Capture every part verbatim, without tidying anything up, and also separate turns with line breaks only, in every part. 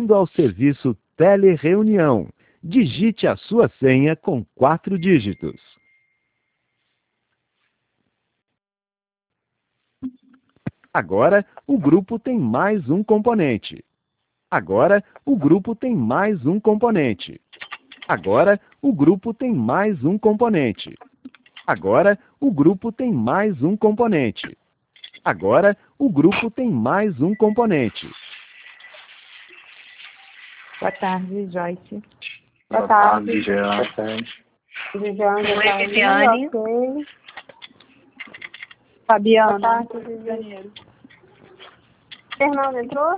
Bem-vindo ao serviço Telereunião. Digite a sua senha com quatro dígitos. Agora, o grupo tem mais um componente. Agora, o grupo tem mais um componente. Agora, o grupo tem mais um componente. Agora, o grupo tem mais um componente. Agora, o grupo tem mais um componente.
Boa tarde, Joyce.
Boa tarde, Jean. Boa tarde.
Viviane.
Oi, Viviane.
Ok.
Fabiana.
Boa tarde, Viviane. Fernando entrou?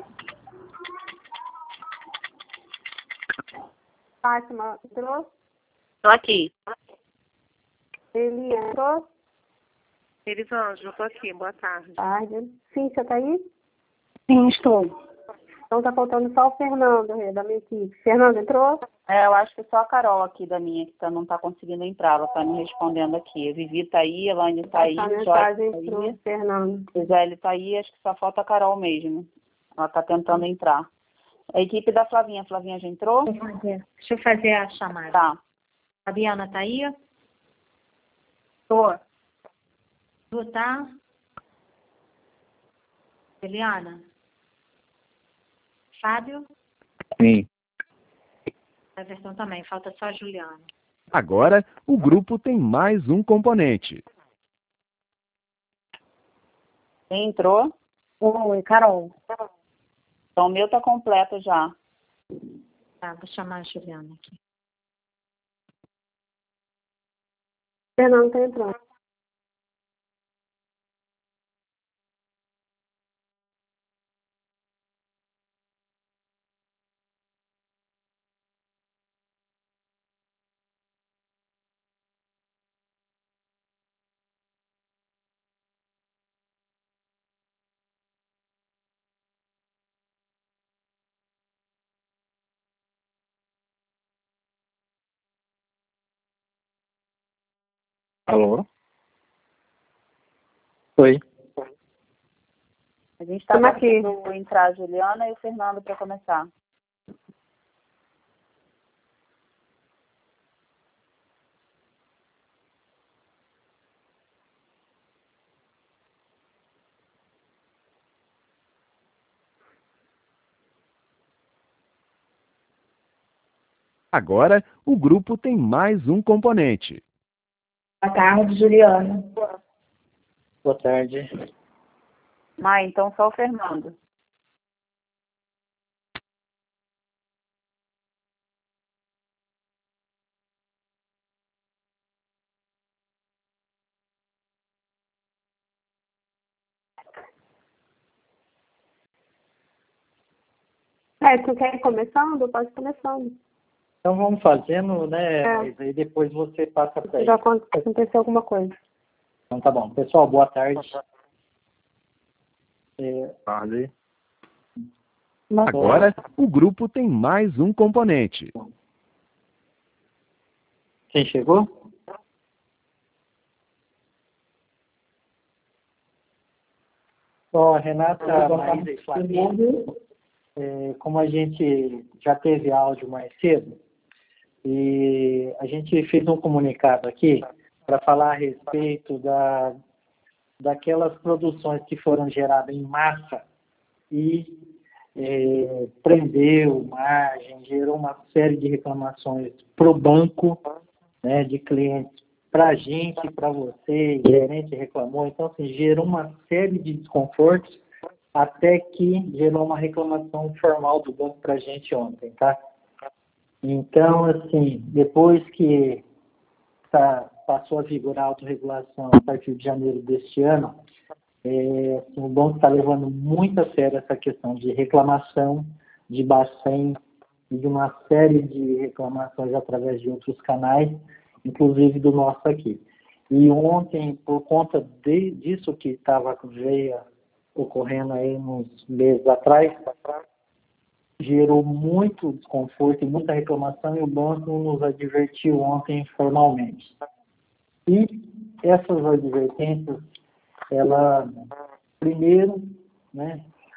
Fátima entrou?
Estou aqui.
Eli entrou?
Elisângela, estou aqui. Boa tarde.
Tarde. Cíntia está aí?
Sim, estou.
Então tá faltando só o Fernando, né, da minha equipe. Fernando entrou?
É, eu acho que só a Carol aqui da minha que tá, não está conseguindo entrar, ela está me respondendo aqui. A Vivi está aí, a Elaine está aí,
A
Joyce
mensagem
está
entrou,
aí,
Fernando.
Gisele está aí, acho que só falta a Carol mesmo. Ela está tentando entrar. A equipe da Flavinha, a Flavinha já entrou?
Deixa eu fazer, deixa eu fazer a chamada.
Tá.
Fabiana está aí?
Tô.
Tu tá? Eliana? Fábio?
Sim.
Everton também, falta só a Juliana.
Agora, o grupo tem mais um componente.
Quem entrou?
Oi, Carol.
Então o meu tá completo já.
Tá, vou chamar a Juliana aqui.
Fernando está entrando.
Alô? Oi.
A gente está
Estamos aqui.
conseguindo entrar a Juliana e o Fernando para começar.
Agora, o grupo tem mais um componente.
Boa tarde, Juliana.
Boa tarde.
Ah, então só o Fernando.
É, tu quer ir começando? Pode ir começando.
Então vamos fazendo, né?
É.
Aí depois você passa para ele.
Já aconteceu alguma coisa.
Então tá bom. Pessoal, boa tarde. É,
Tarde. Agora, o grupo tem mais um componente.
quem chegou? Ó, Renata, Maísa e Flavinha, é, como a gente já teve áudio mais cedo, e a gente fez um comunicado aqui para falar a respeito da, daquelas produções que foram geradas em massa e é, prendeu margem, gerou uma série de reclamações para o banco, né, de clientes, para a gente, para você, o gerente reclamou, então assim, gerou uma série de desconfortos até que gerou uma reclamação formal do banco para a gente ontem, tá? Então, assim, depois que tá, passou a vigorar a autorregulação a partir de janeiro deste ano, é, assim, o banco está levando muito a sério essa questão de reclamação, de Bacen e de uma série de reclamações através de outros canais, inclusive do nosso aqui. E ontem, por conta de, disso que estava veio ocorrendo aí uns meses atrás, gerou muito desconforto e muita reclamação, e o banco nos advertiu ontem formalmente. E essas advertências, ela, primeiro, né,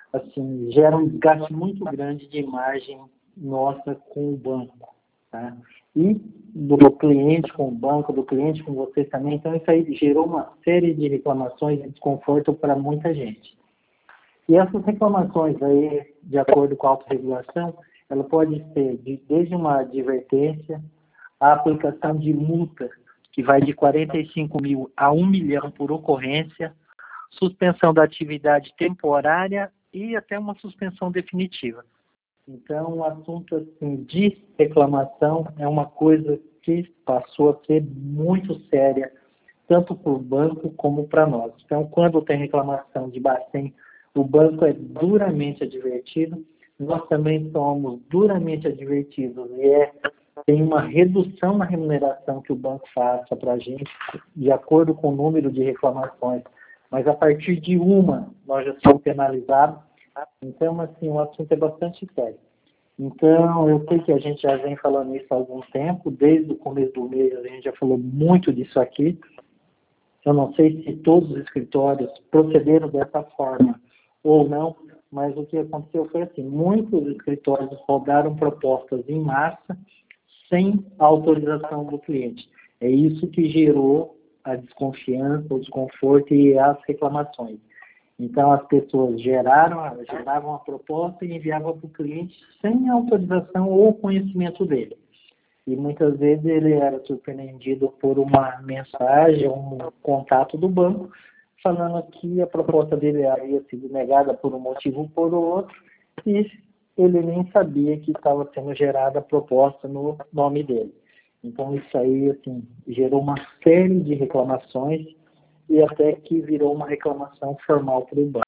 assim, gera um desgaste muito grande de imagem nossa com o banco, tá? E do cliente com o banco, do cliente com vocês também. Então, isso aí gerou uma série de reclamações e desconforto para muita gente. E essas reclamações aí, de acordo com a autorregulação, ela pode ser de, desde uma advertência, a aplicação de multa, que vai de quarenta e cinco mil a um milhão por ocorrência, suspensão da atividade temporária e até uma suspensão definitiva. Então, o assunto assim, de reclamação é uma coisa que passou a ser muito séria, tanto para o banco como para nós. Então, quando tem reclamação de Bacen, o banco é duramente advertido, nós também somos duramente advertidos e é, tem uma redução na remuneração que o banco faça para a gente, de acordo com o número de reclamações. Mas a partir de uma, nós já somos penalizados. Então, assim, o assunto é bastante sério. Então, eu sei que a gente já vem falando isso há algum tempo, desde o começo do mês a gente já falou muito disso aqui. Eu não sei se todos os escritórios procederam dessa forma ou não, mas o que aconteceu foi assim, muitos escritórios rodaram propostas em massa sem a autorização do cliente. É isso que gerou a desconfiança, o desconforto e as reclamações. Então, as pessoas geraram, geravam a proposta e enviavam para o cliente sem autorização ou conhecimento dele. E muitas vezes ele era surpreendido por uma mensagem, um contato do banco, falando que a proposta dele havia sido negada por um motivo ou por outro, e ele nem sabia que estava sendo gerada a proposta no nome dele. Então, isso aí, assim, gerou uma série de reclamações e até que virou uma reclamação formal para o banco.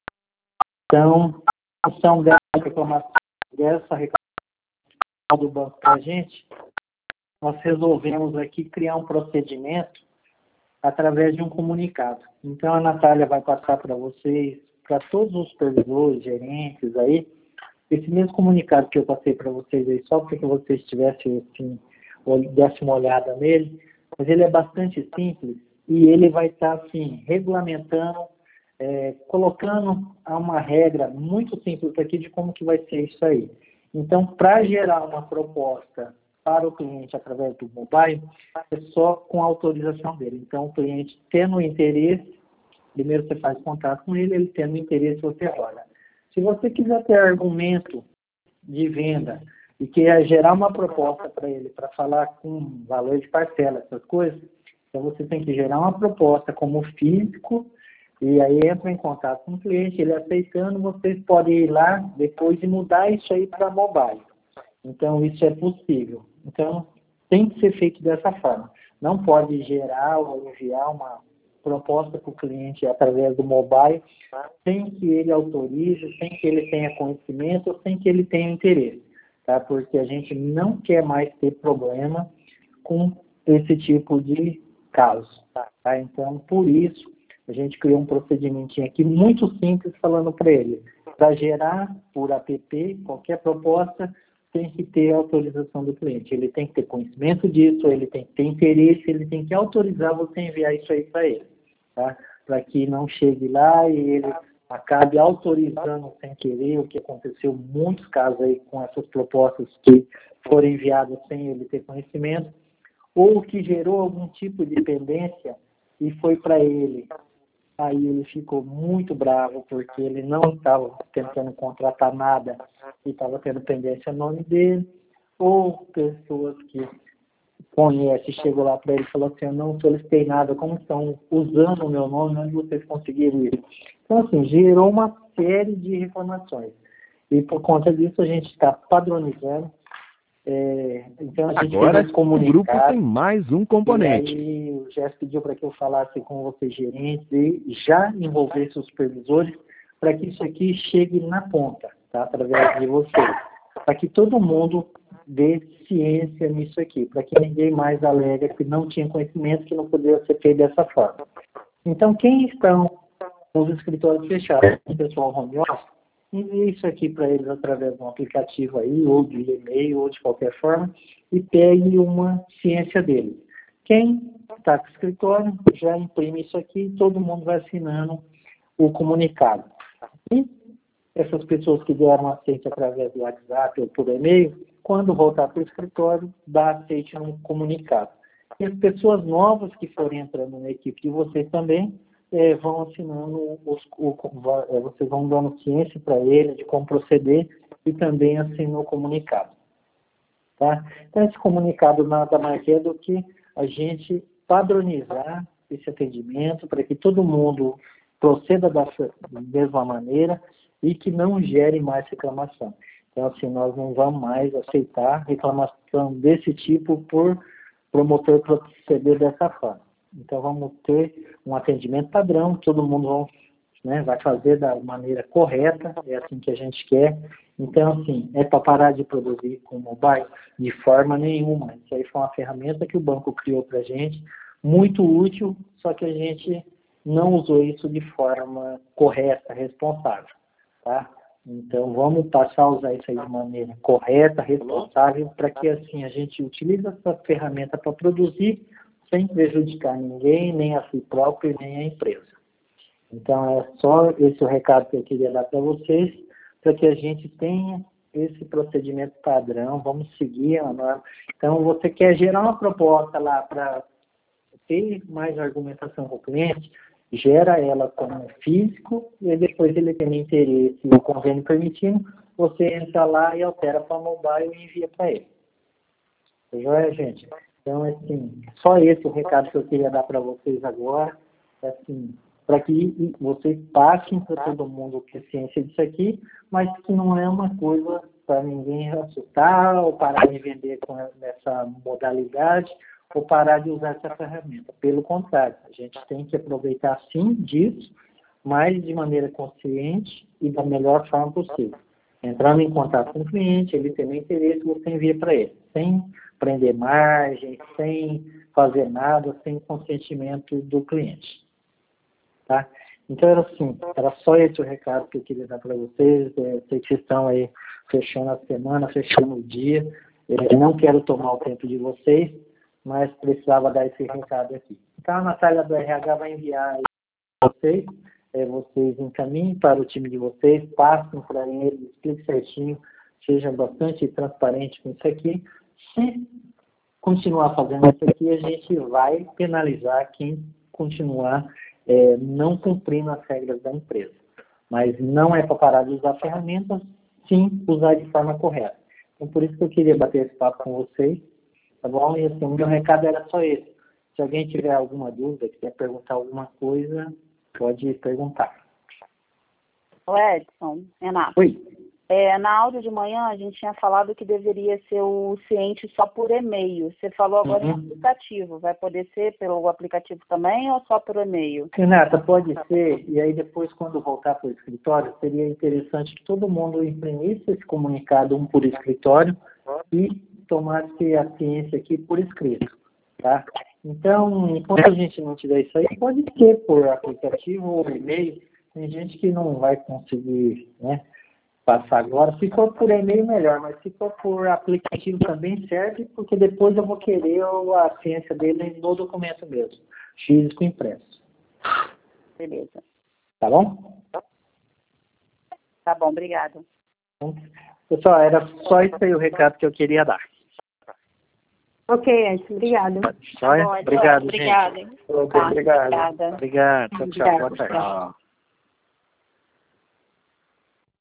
Então, a função dessa reclamação, dessa reclamação do banco para a gente, nós resolvemos aqui criar um procedimento através de um comunicado. Então, a Natália vai passar para vocês, para todos os supervisores, gerentes aí, esse mesmo comunicado que eu passei para vocês aí, só para que vocês tivessem, assim, dessem uma olhada nele, mas ele é bastante simples e ele vai estar, assim, regulamentando, é, colocando uma regra muito simples aqui de como que vai ser isso aí. Então, para gerar uma proposta para o cliente através do mobile, é só com a autorização dele. Então, o cliente tendo interesse, primeiro você faz contato com ele, ele tendo interesse, você olha. Se você quiser ter argumento de venda e quer gerar uma proposta para ele, para falar com valor de parcela, essas coisas, então você tem que gerar uma proposta como físico e aí entra em contato com o cliente, ele aceitando, vocês podem ir lá depois e mudar isso aí para mobile. Então, isso é possível. Então, tem que ser feito dessa forma. Não pode gerar ou enviar uma proposta para o cliente através do mobile sem que ele autorize, sem que ele tenha conhecimento, sem que ele tenha interesse. Tá? Porque a gente não quer mais ter problema com esse tipo de caso. Tá? Então, por isso, a gente criou um procedimentinho aqui muito simples falando para ele. Para gerar por app qualquer proposta, tem que ter a autorização do cliente. Ele tem que ter conhecimento disso, ele tem que ter interesse, ele tem que autorizar você a enviar isso aí para ele. Tá? Para que não chegue lá e ele acabe autorizando sem querer, o que aconteceu em muitos casos aí com essas propostas que foram enviadas sem ele ter conhecimento, ou que gerou algum tipo de pendência e foi para ele. Aí ele ficou muito bravo porque ele não estava tentando contratar nada e estava tendo pendência no nome dele, ou pessoas que conhecem, chegou lá para ele e falou assim, eu não solicitei nada, como estão usando o meu nome, onde vocês conseguiram isso? Então, assim, gerou uma série de reclamações. E por conta disso a gente está padronizando. É, então a gente
Agora,
fez esse comunicado,
o grupo tem mais um componente.
E aí o Jéssica pediu para que eu falasse com vocês gerentes e já envolvesse os supervisores para que isso aqui chegue na ponta, tá? Através de vocês. Para que todo mundo dê ciência nisso aqui, para que ninguém mais alega que não tinha conhecimento, que não poderia ser feito dessa forma. Então, quem estão nos escritórios fechados, o pessoal home office, envie isso aqui para eles através de um aplicativo aí, ou de e-mail, ou de qualquer forma, e pegue uma ciência deles. Quem está com o escritório, já imprime isso aqui e todo mundo vai assinando o comunicado. E essas pessoas que deram aceite através do WhatsApp ou por e-mail, quando voltar para o escritório, dá aceite no comunicado. E as pessoas novas que forem entrando na equipe de vocês também, é, vão assinando, os, o, é, vocês vão dando ciência para ele de como proceder e também assinam o comunicado. Tá? Então, esse comunicado nada mais é do que a gente padronizar esse atendimento para que todo mundo proceda da mesma maneira e que não gere mais reclamação. Então, assim, nós não vamos mais aceitar reclamação desse tipo por promotor proceder dessa forma. Então, vamos ter um atendimento padrão, todo mundo vão, né, vai fazer da maneira correta, é assim que a gente quer. Então, assim, é para parar de produzir com o mobile? De forma nenhuma. Isso aí foi uma ferramenta que o banco criou para a gente, muito útil, só que a gente não usou isso de forma correta, responsável, tá? Então, vamos passar a usar isso aí de maneira correta, responsável, para que, assim, a gente utilize essa ferramenta para produzir sem prejudicar ninguém, nem a si próprio, nem a empresa. Então, é só esse o recado que eu queria dar para vocês, para que a gente tenha esse procedimento padrão, vamos seguir a norma. Então, você quer gerar uma proposta lá para ter mais argumentação com o cliente, gera ela como físico, e depois ele tem interesse e o convênio permitindo, você entra lá e altera para mobile e envia para ele. Joia, gente? Então, assim, só esse o recado que eu queria dar para vocês agora, assim, para que vocês passem para todo mundo que é ciência disso aqui, mas que não é uma coisa para ninguém assustar ou parar de vender com essa modalidade ou parar de usar essa ferramenta. Pelo contrário, a gente tem que aproveitar sim disso, mas de maneira consciente e da melhor forma possível. Entrando em contato com o cliente, ele tem interesse, você envia para ele, sem prender margem, sem fazer nada, sem consentimento do cliente. Tá? Então, era assim, era só esse o recado que eu queria dar para vocês. É, sei que vocês estão aí fechando a semana, fechando o dia. Eu não quero tomar o tempo de vocês, mas precisava dar esse recado aqui. Então, a Natália do R H vai enviar aí para vocês, é, vocês encaminhem para o time de vocês, passem para eles, expliquem certinho, sejam bastante transparentes com isso aqui. Se continuar fazendo isso aqui, a gente vai penalizar quem continuar é, não cumprindo as regras da empresa. Mas não é para parar de usar ferramentas, sim usar de forma correta. Então, por isso que eu queria bater esse papo com vocês, tá bom? E assim, o meu recado era só esse. Se alguém tiver alguma dúvida, quiser perguntar alguma coisa, pode perguntar.
Ô Edson, Renato.
Oi.
É, na aula de manhã a gente tinha falado que deveria ser o ciente só por e-mail. Você falou agora uhum. em aplicativo. Vai poder ser pelo aplicativo também ou só por e-mail?
Renata, pode ser. E aí depois, quando voltar para o escritório, seria interessante que todo mundo imprimisse esse comunicado, um por escritório, e tomasse a ciência aqui por escrito. Tá? Então, enquanto a gente não tiver isso aí, pode ser por aplicativo ou e-mail. Tem gente que não vai conseguir, né, passar agora. Se for por e-mail, melhor, mas se for por aplicativo também serve, porque depois eu vou querer a ciência dele no documento mesmo, físico impresso.
Beleza.
Tá bom?
Tá bom, obrigada.
Pessoal, era só isso aí o recado que eu queria dar.
Ok, Edson, obrigado.
Tá bom, obrigado,
obrigada,
gente.
hein?
Obrigado.
Obrigada.
Obrigado. Tchau, tchau. Boa tarde.